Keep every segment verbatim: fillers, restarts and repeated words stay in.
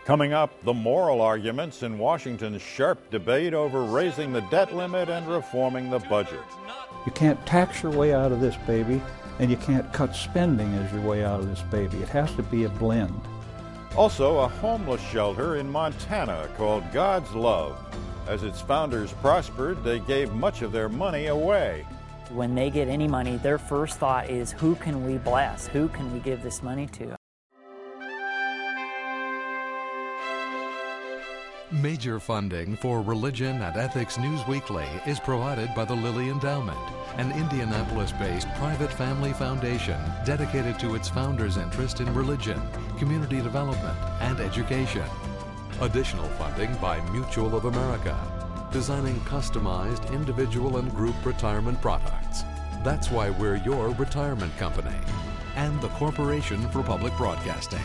Coming up, the moral arguments in Washington's sharp debate over raising the debt limit and reforming the budget. You can't tax your way out of this baby, and you can't cut spending as your way out of this baby. It has to be a blend. Also, a homeless shelter in Montana called God's Love. As its founders prospered, they gave much of their money away. When they get any money, their first thought is, who can we bless? Who can we give this money to? Major funding for Religion and Ethics News Weekly is provided by the Lilly Endowment, an Indianapolis-based private family foundation dedicated to its founders' interest in religion, community development, and education. Additional funding by Mutual of America, designing customized individual and group retirement products. That's why we're your retirement company. And the Corporation for Public Broadcasting.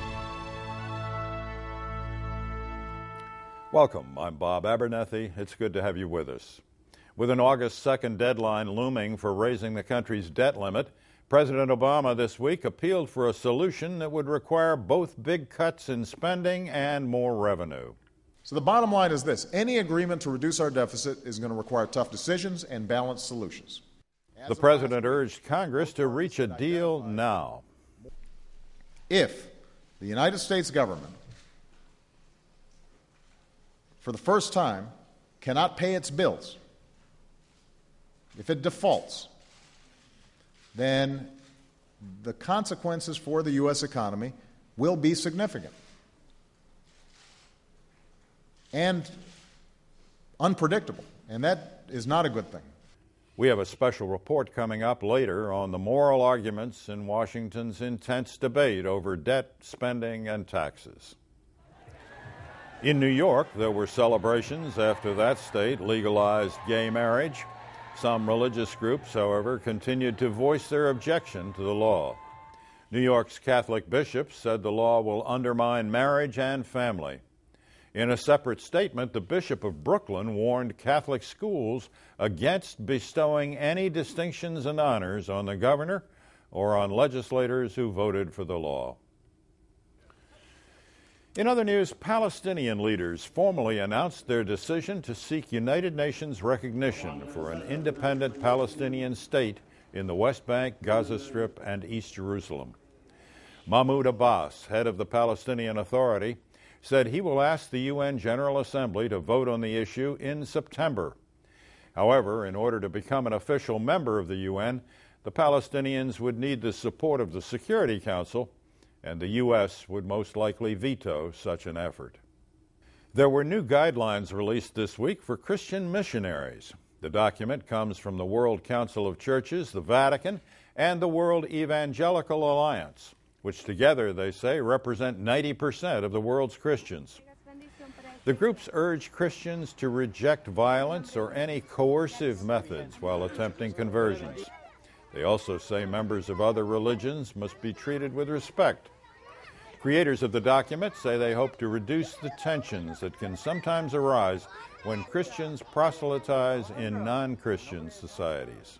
Welcome, I'm Bob Abernethy. It's good to have you with us. With an August second deadline looming for raising the country's debt limit, President Obama this week appealed for a solution that would require both big cuts in spending and more revenue. So the bottom line is this: any agreement to reduce our deficit is going to require tough decisions and balanced solutions. The president urged Congress to reach a deal now. If the United States government, for the first time, cannot pay its bills, if it defaults, then the consequences for the U S economy will be significant and unpredictable, and that is not a good thing. We have a special report coming up later on the moral arguments in Washington's intense debate over debt, spending, and taxes. In New York, there were celebrations after that state legalized gay marriage. Some religious groups, however, continued to voice their objection to the law. New York's Catholic bishops said the law will undermine marriage and family. In a separate statement, the Bishop of Brooklyn warned Catholic schools against bestowing any distinctions and honors on the governor or on legislators who voted for the law. In other news, Palestinian leaders formally announced their decision to seek United Nations recognition for an independent Palestinian state in the West Bank, Gaza Strip, and East Jerusalem. Mahmoud Abbas, head of the Palestinian Authority, said he will ask the U N General Assembly to vote on the issue in September. However, in order to become an official member of the U N, the Palestinians would need the support of the Security Council, and the U S would most likely veto such an effort. There were new guidelines released this week for Christian missionaries. The document comes from the World Council of Churches, the Vatican, and the World Evangelical Alliance, which together, they say, represent ninety percent of the world's Christians. The groups urge Christians to reject violence or any coercive methods while attempting conversions. They also say members of other religions must be treated with respect. Creators of the document say they hope to reduce the tensions that can sometimes arise when Christians proselytize in non-Christian societies.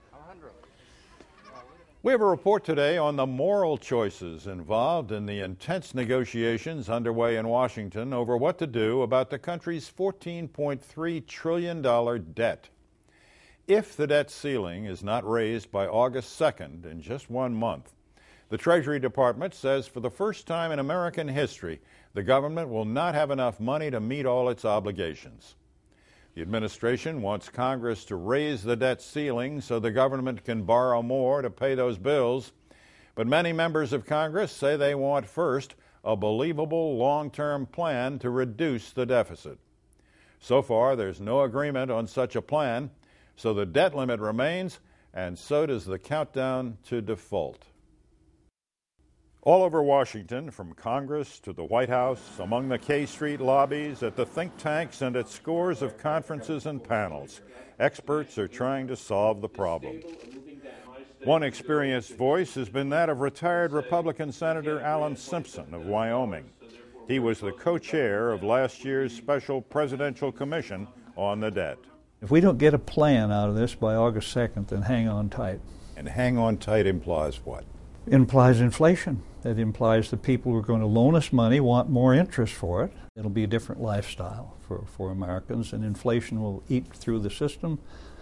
We have a report today on the moral choices involved in the intense negotiations underway in Washington over what to do about the country's fourteen point three trillion dollars debt. If the debt ceiling is not raised by August second, in just one month, the Treasury Department says for the first time in American history, the government will not have enough money to meet all its obligations. The administration wants Congress to raise the debt ceiling so the government can borrow more to pay those bills, but many members of Congress say they want first a believable long-term plan to reduce the deficit. So far, there's no agreement on such a plan, so the debt limit remains, and so does the countdown to default. All over Washington, from Congress to the White House, among the K Street lobbies, at the think tanks, and at scores of conferences and panels, experts are trying to solve the problem. One experienced voice has been that of retired Republican Senator Alan Simpson of Wyoming. He was the co-chair of last year's Special Presidential Commission on the Debt. If we don't get a plan out of this by August second, then hang on tight. And hang on tight implies what? It implies inflation. That implies the people who are going to loan us money want more interest for it. It'll be a different lifestyle for, for Americans, and inflation will eat through the system,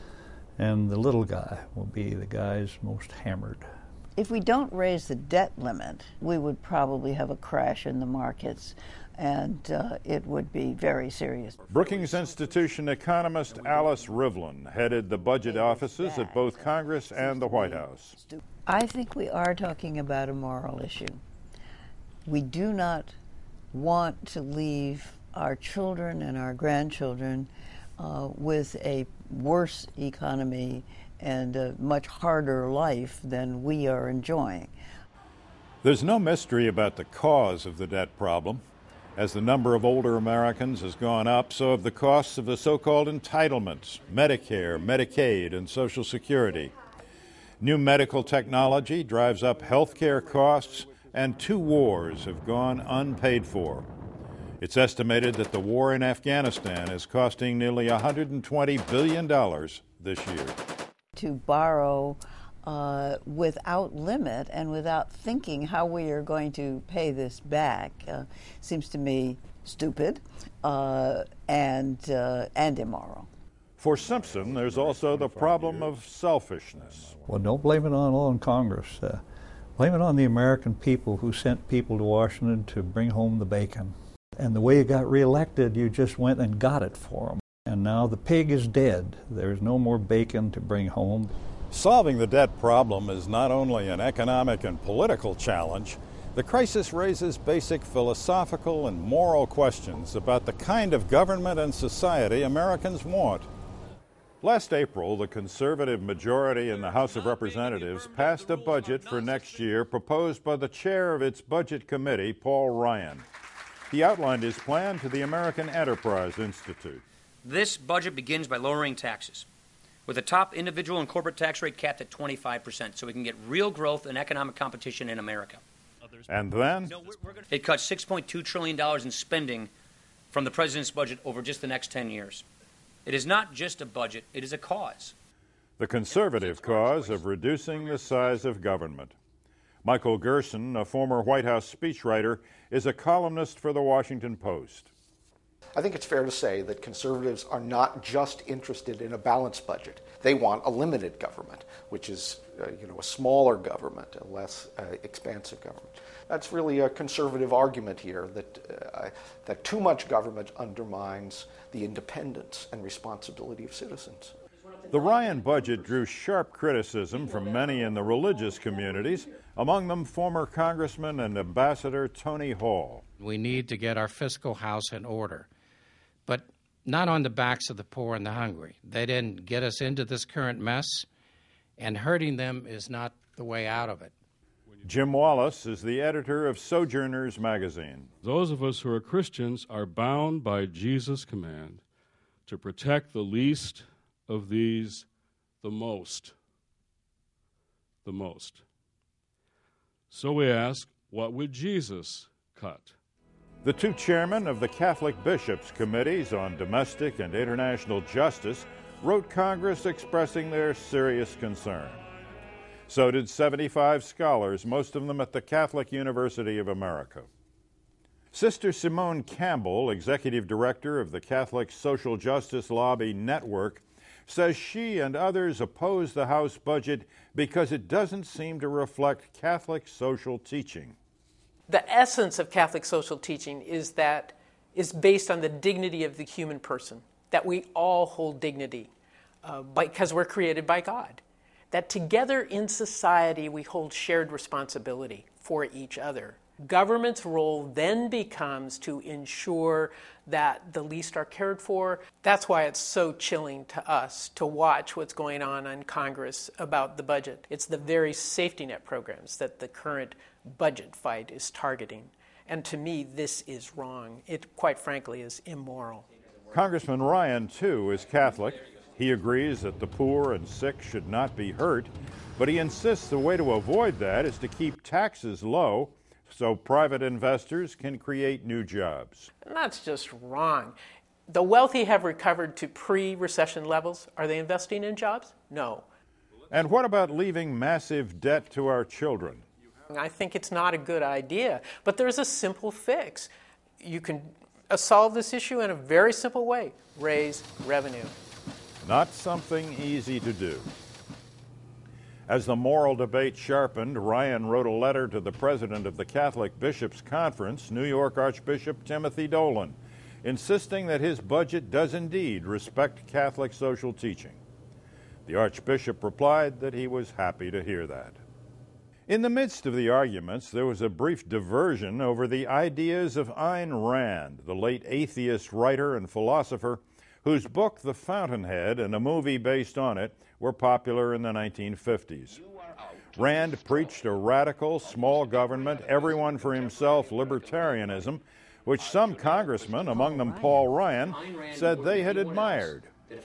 and the little guy will be the guys most hammered. If we don't raise the debt limit, we would probably have a crash in the markets, and uh, it would be very serious. Brookings Institution economist Alice Rivlin headed the budget offices at both Congress and the White House. I think we are talking about a moral issue. We do not want to leave our children and our grandchildren uh, with a worse economy and a much harder life than we are enjoying. There's no mystery about the cause of the debt problem. As the number of older Americans has gone up, so have the costs of the so-called entitlements, Medicare, Medicaid, and Social Security. New medical technology drives up health care costs, and two wars have gone unpaid for. It's estimated that the war in Afghanistan is costing nearly one hundred twenty billion dollars this year. To borrow uh, without limit and without thinking how we are going to pay this back uh, seems to me stupid uh, and, uh, and immoral. For Simpson, there's also the problem of selfishness. Well, don't blame it on, on Congress. Uh, blame it on the American people who sent people to Washington to bring home the bacon. And the way you got reelected, you just went and got it for them. And now the pig is dead. There's no more bacon to bring home. Solving the debt problem is not only an economic and political challenge, the crisis raises basic philosophical and moral questions about the kind of government and society Americans want. Last April, the conservative majority in the House of Representatives passed a budget for next year proposed by the chair of its budget committee, Paul Ryan. He outlined his plan to the American Enterprise Institute. This budget begins by lowering taxes, with the top individual and corporate tax rate capped at twenty-five percent, so we can get real growth and economic competition in America. And then? It cuts six point two trillion dollars in spending from the president's budget over just the next ten years. It is not just a budget, it is a cause. The conservative cause of reducing the size of government. Michael Gerson, a former White House speechwriter, is a columnist for the Washington Post. I think it's fair to say that conservatives are not just interested in a balanced budget. They want a limited government, which is uh, you know, a smaller government, a less uh, expansive government. That's really a conservative argument here, that, uh, that too much government undermines the independence and responsibility of citizens. The Ryan budget drew sharp criticism from many in the religious communities, among them former Congressman and Ambassador Tony Hall. We need to get our fiscal house in order, but not on the backs of the poor and the hungry. They didn't get us into this current mess, and hurting them is not the way out of it. Jim Wallace is the editor of Sojourners magazine. Those of us who are Christians are bound by Jesus' command to protect the least of these the most. The most. So we ask, what would Jesus cut? The two chairmen of the Catholic Bishops' Committees on Domestic and International Justice wrote Congress expressing their serious concern. So did seventy-five scholars, most of them at the Catholic University of America. Sister Simone Campbell, executive director of the Catholic Social Justice Lobby Network, says she and others oppose the House budget because it doesn't seem to reflect Catholic social teaching. The essence of Catholic social teaching is that is based on the dignity of the human person, that we all hold dignity uh, because we're created by God, that together in society we hold shared responsibility for each other. Government's role then becomes to ensure that the least are cared for. That's why it's so chilling to us to watch what's going on in Congress about the budget. It's the very safety net programs that the current budget fight is targeting. And to me, this is wrong. It, quite frankly, is immoral. Congressman Ryan, too, is Catholic. He agrees that the poor and sick should not be hurt, but he insists the way to avoid that is to keep taxes low so private investors can create new jobs. And that's just wrong. The wealthy have recovered to pre-recession levels. Are they investing in jobs? No. And what about leaving massive debt to our children? I think it's not a good idea, but there's a simple fix. You can uh, solve this issue in a very simple way: raise revenue. Not something easy to do. As the moral debate sharpened, Ryan wrote a letter to the president of the Catholic Bishops' Conference, New York Archbishop Timothy Dolan, insisting that his budget does indeed respect Catholic social teaching. The Archbishop replied that he was happy to hear that. In the midst of the arguments, there was a brief diversion over the ideas of Ayn Rand, the late atheist writer and philosopher, whose book The Fountainhead and a movie based on it were popular in the nineteen fifties. Rand preached a radical, small government, everyone for himself libertarianism, which some congressmen, among them Paul Ryan, said they had admired.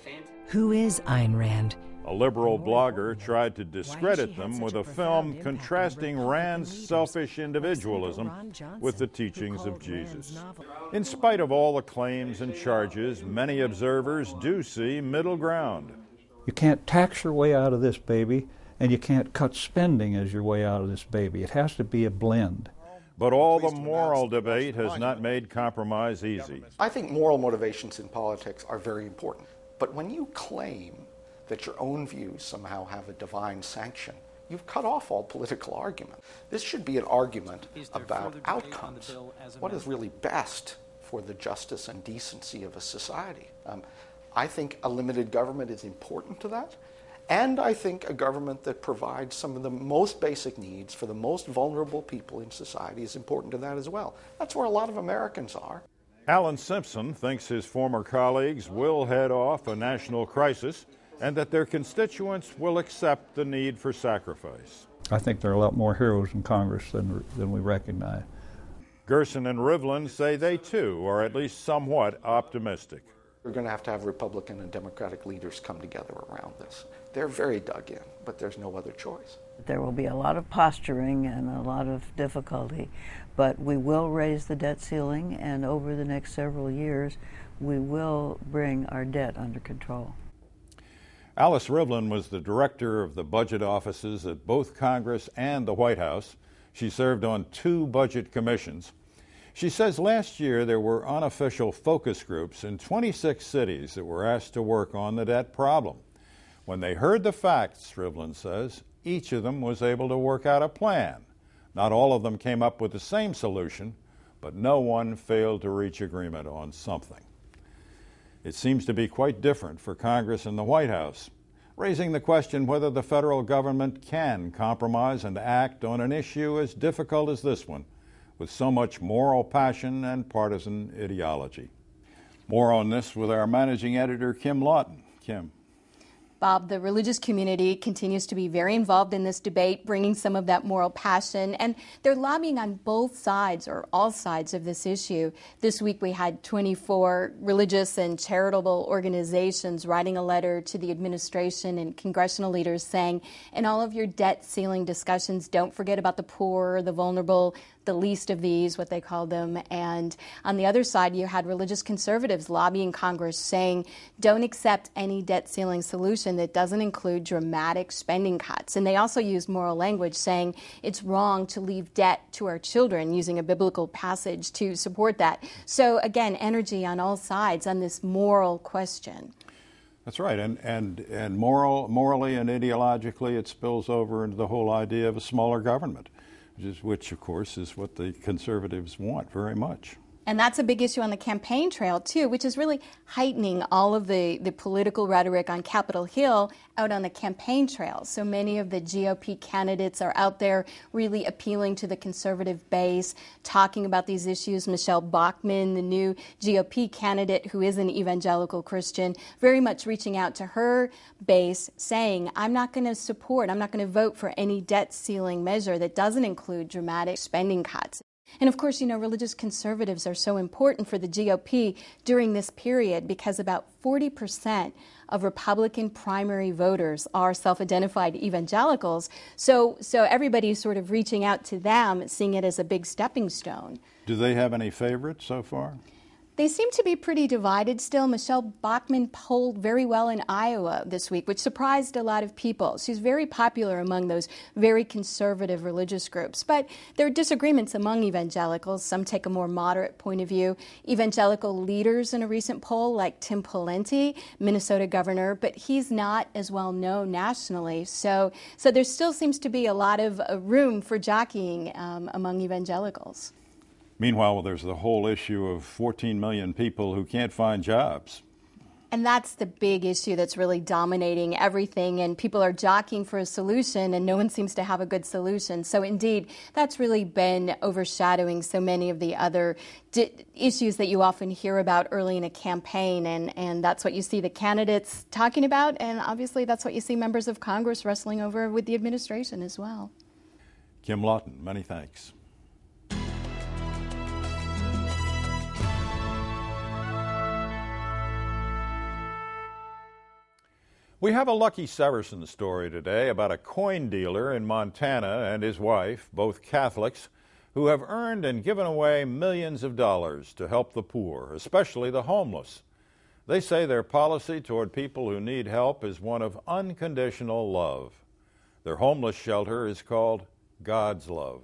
Who is Ayn Rand? A liberal blogger tried to discredit them with a film contrasting Rand's selfish individualism with the teachings of Jesus. In spite of all the claims and charges, many observers do see middle ground. You can't tax your way out of this baby, and you can't cut spending as your way out of this baby. It has to be a blend. But all the moral debate has not made compromise easy. I think moral motivations in politics are very important. But when you claim that your own views somehow have a divine sanction, you've cut off all political argument. This should be an argument about outcomes. What is really best for the justice and decency of a society? Um, I think a limited government is important to that. And I think a government that provides some of the most basic needs for the most vulnerable people in society is important to that as well. That's where a lot of Americans are. Alan Simpson thinks his former colleagues will head off a national crisis and that their constituents will accept the need for sacrifice. I think there are a lot more heroes in Congress than, than we recognize. Gerson and Rivlin say they too are at least somewhat optimistic. We're going to have to have Republican and Democratic leaders come together around this. They're very dug in, but there's no other choice. There will be a lot of posturing and a lot of difficulty, but we will raise the debt ceiling, and over the next several years, we will bring our debt under control. Alice Rivlin was the director of the budget offices at both Congress and the White House. She served on two budget commissions. She says last year there were unofficial focus groups in twenty-six cities that were asked to work on the debt problem. When they heard the facts, Rivlin says, each of them was able to work out a plan. Not all of them came up with the same solution, but no one failed to reach agreement on something. It seems to be quite different for Congress and the White House, raising the question whether the federal government can compromise and act on an issue as difficult as this one, with so much moral passion and partisan ideology. More on this with our managing editor, Kim Lawton. Kim. Bob, the religious community continues to be very involved in this debate, bringing some of that moral passion, and they're lobbying on both sides or all sides of this issue. This week we had twenty-four religious and charitable organizations writing a letter to the administration and congressional leaders saying, in all of your debt ceiling discussions, don't forget about the poor, the vulnerable, the least of these, what they call them. And on the other side, you had religious conservatives lobbying Congress saying, don't accept any debt ceiling solution that doesn't include dramatic spending cuts. And they also used moral language saying it's wrong to leave debt to our children, using a biblical passage to support that. So again, energy on all sides on this moral question. That's right, and, and, and moral, morally and ideologically it spills over into the whole idea of a smaller government. Which, of course, is what the conservatives want very much. And that's a big issue on the campaign trail, too, which is really heightening all of the, the political rhetoric on Capitol Hill out on the campaign trail. So many of the G O P candidates are out there really appealing to the conservative base, talking about these issues. Michelle Bachmann, the new G O P candidate who is an evangelical Christian, very much reaching out to her base, saying, I'm not going to support, I'm not going to vote for any debt ceiling measure that doesn't include dramatic spending cuts. And of course, you know, religious conservatives are so important for the G O P during this period because about forty percent of Republican primary voters are self-identified evangelicals. So, so everybody's sort of reaching out to them, seeing it as a big stepping stone. Do they have any favorites so far? They seem to be pretty divided still. Michelle Bachmann polled very well in Iowa this week, which surprised a lot of people. She's very popular among those very conservative religious groups. But there are disagreements among evangelicals. Some take a more moderate point of view. Evangelical leaders in a recent poll, like Tim Pawlenty, Minnesota governor, but he's not as well known nationally. So, so there still seems to be a lot of uh, room for jockeying um, among evangelicals. Meanwhile, there's the whole issue of fourteen million people who can't find jobs. And that's the big issue that's really dominating everything, and people are jockeying for a solution, and no one seems to have a good solution. So indeed, that's really been overshadowing so many of the other di- issues that you often hear about early in a campaign, and, and that's what you see the candidates talking about, and obviously that's what you see members of Congress wrestling over with the administration as well. Kim Lawton, many thanks. We have a Lucky Severson story today about a coin dealer in Montana and his wife, both Catholics, who have earned and given away millions of dollars to help the poor, especially the homeless. They say their policy toward people who need help is one of unconditional love. Their homeless shelter is called God's Love.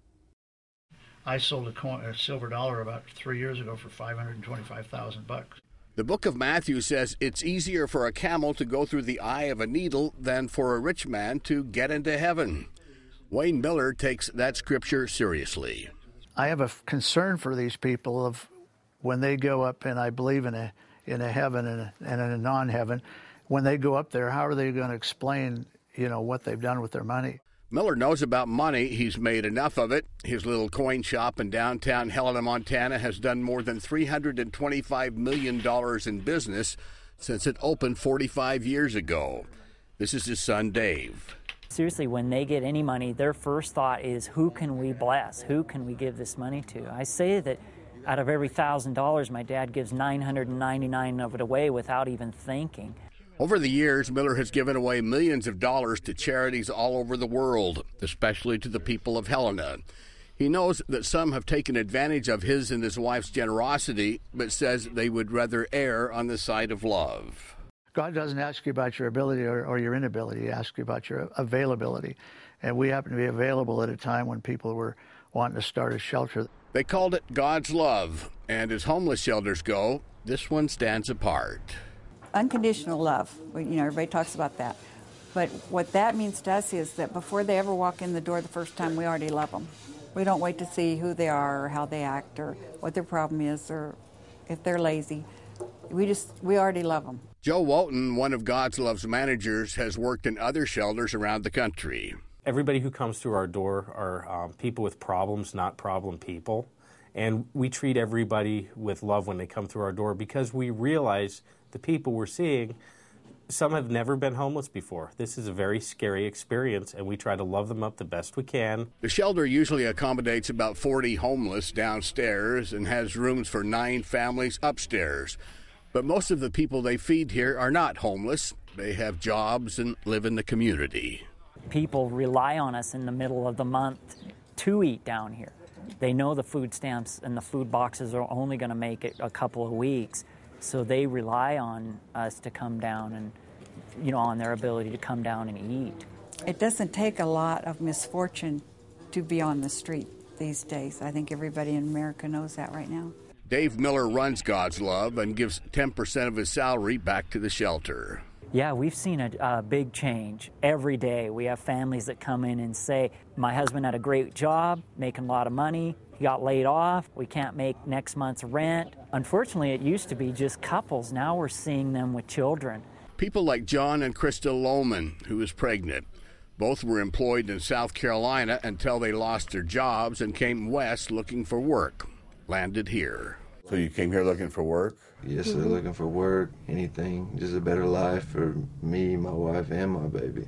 I sold a, coin, a silver dollar about three years ago for five hundred twenty-five thousand bucks. The book of Matthew says it's easier for a camel to go through the eye of a needle than for a rich man to get into heaven. Wayne Miller takes that scripture seriously. I have a concern for these people of when they go up, and I believe in a in a heaven and a, and in a non-heaven. When they go up there, how are they going to explain, you know, what they've done with their money? Miller knows about money. He's made enough of it. His little coin shop in downtown Helena, Montana has done more than three hundred twenty-five million dollars in business since it opened forty-five years ago. This is his son, Dave. Seriously, when they get any money, their first thought is, who can we bless? Who can we give this money to? I say that out of every one thousand dollars, my dad gives nine hundred ninety-nine of it away without even thinking. Over the years, Miller has given away millions of dollars to charities all over the world, especially to the people of Helena. He knows that some have taken advantage of his and his wife's generosity, but says they would rather err on the side of love. God doesn't ask you about your ability or, or your inability. He asks you about your availability. And we happen to be available at a time when people were wanting to start a shelter. They called it God's Love, and as homeless shelters go, this one stands apart. Unconditional love, you know, everybody talks about that. But what that means to us is that before they ever walk in the door the first time, we already love them. We don't wait to see who they are or how they act or what their problem is or if they're lazy. We just, we already love them. Joe Walton, one of God's Love's managers, has worked in other shelters around the country. Everybody who comes through our door are um, people with problems, not problem people. And we treat everybody with love when they come through our door because we realize the people we're seeing, some have never been homeless before. This is a very scary experience, and we try to love them up the best we can. The shelter usually accommodates about forty homeless downstairs and has rooms for nine families upstairs. But most of the people they feed here are not homeless. They have jobs and live in the community. People rely on us in the middle of the month to eat down here. They know the food stamps and the food boxes are only going to make it a couple of weeks. So they rely on us to come down and, you know, on their ability to come down and eat. It doesn't take a lot of misfortune to be on the street these days. I think everybody in America knows that right now. Dave Miller runs God's Love and gives ten percent of his salary back to the shelter. Yeah, we've seen a, a big change. Every day we have families that come in and say, my husband had a great job, making a lot of money. He got laid off. We can't make next month's rent. Unfortunately, it used to be just couples. Now we're seeing them with children. People like John and Krista Lohman, who is pregnant. Both were employed in South Carolina until they lost their jobs and came west looking for work. Landed here. So you came here looking for work? Yes, sir, mm-hmm. Looking for work, anything, just a better life for me, my wife, and my baby.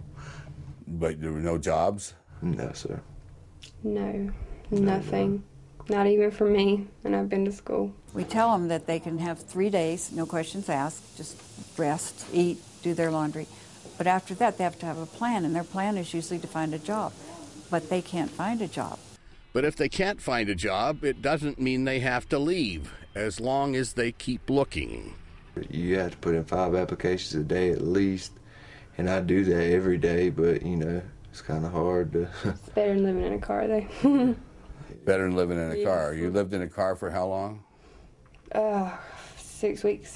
But there were no jobs? No, sir. No, nothing. Not even for me, and I've been to school. We tell them that they can have three days, no questions asked, just rest, eat, do their laundry. But after that, they have to have a plan, and their plan is usually to find a job. But they can't find a job. But if they can't find a job, it doesn't mean they have to leave. as long as they keep looking. You have to put in five applications a day at least, and I do that every day, but, you know, it's kind of hard to... It's better than living in a car, though. Better than living in a Yes. car. You lived in a car for how long? Uh, six weeks.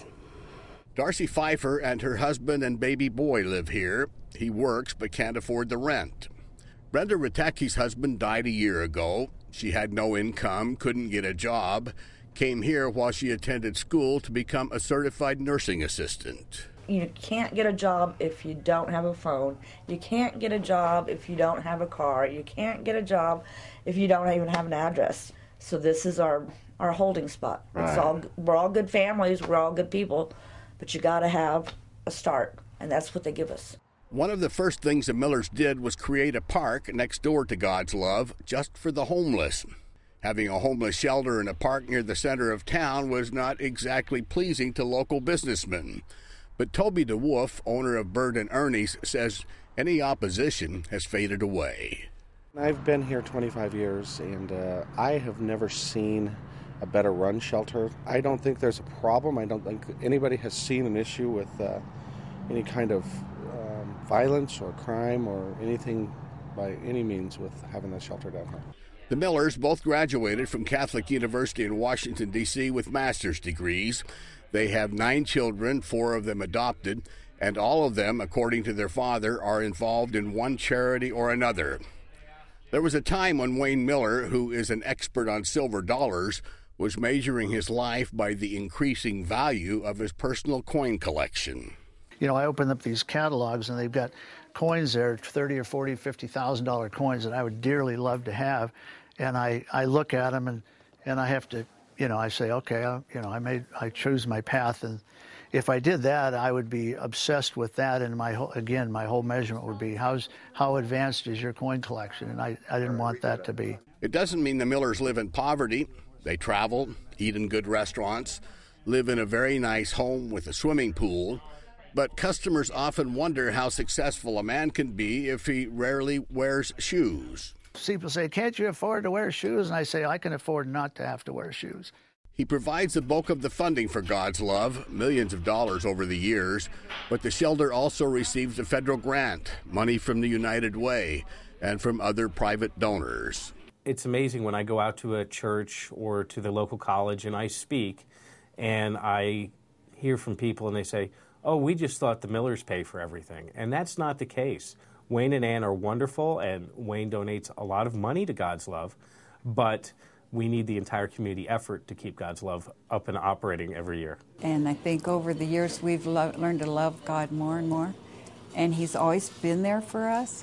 Darcy Pfeiffer and her husband and baby boy live here. He works but can't afford the rent. Brenda Rateki's husband died a year ago. She had no income, couldn't get a job, came here while she attended school to become a certified nursing assistant. You can't get a job if you don't have a phone. You can't get a job if you don't have a car. You can't get a job if you don't even have an address. So this is our, our holding spot. Right. It's all, we're all good families, we're all good people, but you got to have a start, and that's what they give us. One of the first things the Millers did was create a park next door to God's Love just for the homeless. Having a homeless shelter in a park near the center of town was not exactly pleasing to local businessmen. But Toby DeWolf, owner of Bird and Ernie's, says any opposition has faded away. I've been here twenty-five years, and uh, I have never seen a better run shelter. I don't think there's a problem. I don't think anybody has seen an issue with uh, any kind of um, violence or crime or anything by any means with having that shelter down here. The Millers both graduated from Catholic University in Washington, D C with master's degrees. They have nine children, four of them adopted, and all of them, according to their father, are involved in one charity or another. There was a time when Wayne Miller, who is an expert on silver dollars, was measuring his life by the increasing value of his personal coin collection. You know, I opened up these catalogs, and they've got coins there, thirty or forty, fifty thousand dollar coins that I would dearly love to have, and I, I look at them and, and I have to, you know, I say, okay, I, you know, I made, I choose my path, and if I did that, I would be obsessed with that, and my whole, again, my whole measurement would be how's how advanced is your coin collection, and I, I didn't want that to be. It doesn't mean the Millers live in poverty. They travel, eat in good restaurants, live in a very nice home with a swimming pool, but customers often wonder how successful a man can be if he rarely wears shoes. People say, can't you afford to wear shoes? And I say, I can afford not to have to wear shoes. He provides the bulk of the funding for God's Love, millions of dollars over the years, but the shelter also receives a federal grant, money from the United Way, and from other private donors. It's amazing when I go out to a church or to the local college and I speak, and I hear from people and they say, oh, we just thought the Millers pay for everything. And that's not the case. Wayne and Ann are wonderful, and Wayne donates a lot of money to God's Love, but we need the entire community effort to keep God's Love up and operating every year. And I think over the years we've lo- learned to love God more and more, and He's always been there for us.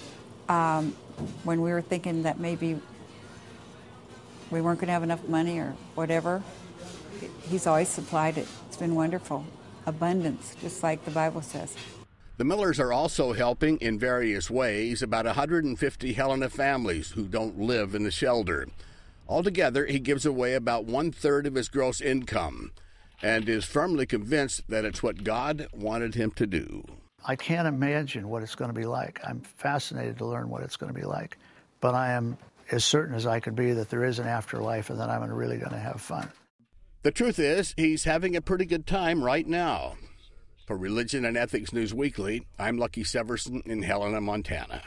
Um, when we were thinking that maybe we weren't going to have enough money or whatever, He's always supplied it. It's been wonderful. Abundance, just like the Bible says. The Millers are also helping in various ways about one hundred fifty Helena families who don't live in the shelter. Altogether, he gives away about one-third of his gross income and is firmly convinced that it's what God wanted him to do. I can't imagine what it's going to be like. I'm fascinated to learn what it's going to be like. But I am as certain as I can be that there is an afterlife and that I'm really going to have fun. The truth is, he's having a pretty good time right now. For Religion and Ethics News Weekly, I'm Lucky Severson in Helena, Montana.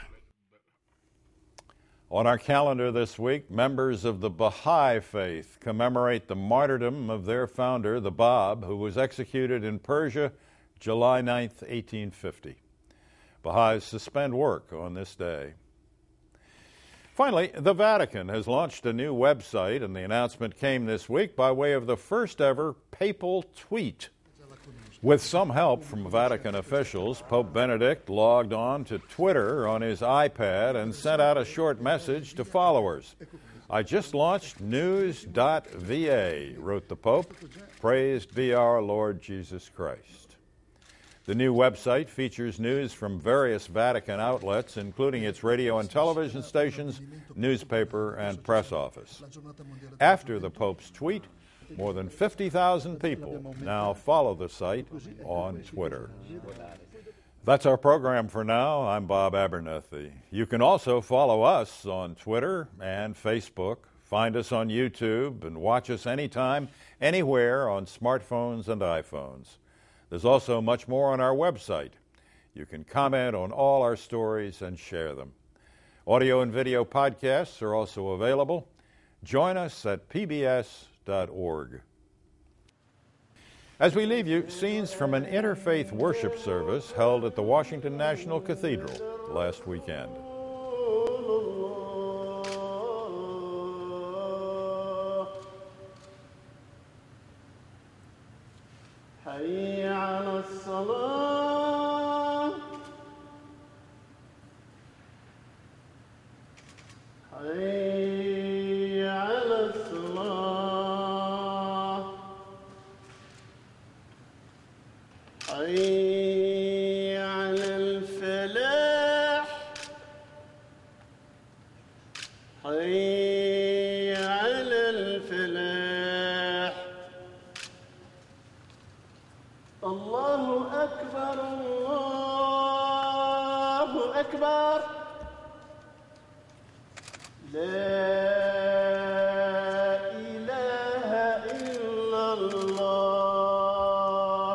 On our calendar this week, members of the Baha'i faith commemorate the martyrdom of their founder, the Bab, who was executed in Persia July ninth, eighteen fifty. Baha'is suspend work on this day. Finally, the Vatican has launched a new website, and the announcement came this week by way of the first ever papal tweet. With some help from Vatican officials, Pope Benedict logged on to Twitter on his iPad and sent out a short message to followers. I just launched news dot v a, wrote the Pope. Praised be our Lord Jesus Christ. The new website features news from various Vatican outlets, including its radio and television stations, newspaper, and press office. After the Pope's tweet, more than fifty thousand people now follow the site on Twitter. That's our program for now. I'm Bob Abernethy. You can also follow us on Twitter and Facebook, Find us on YouTube and watch us anytime, anywhere on smartphones and iPhones. There's also much more on our website. You can comment on all our stories and share them. Audio and video podcasts are also available. Join us at P B S dot org. As we leave you, scenes from an interfaith worship service held at the Washington National Cathedral last weekend. حي على الصلاة حي على الصلاة حي على الفلاح حي على الفلاح الله أكبر الله أكبر لا إله إلا الله.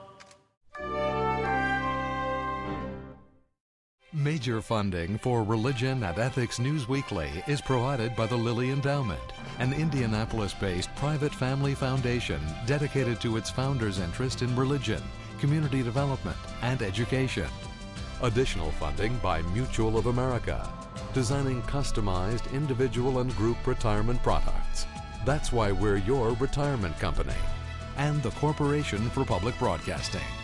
Major funding for Religion and Ethics News Weekly is provided by the Lilly Endowment, an Indianapolis-based private family foundation dedicated to its founders' interest in religion, community development, and education. Additional funding by Mutual of America, designing customized individual and group retirement products. That's why we're your retirement company. And the Corporation for Public Broadcasting.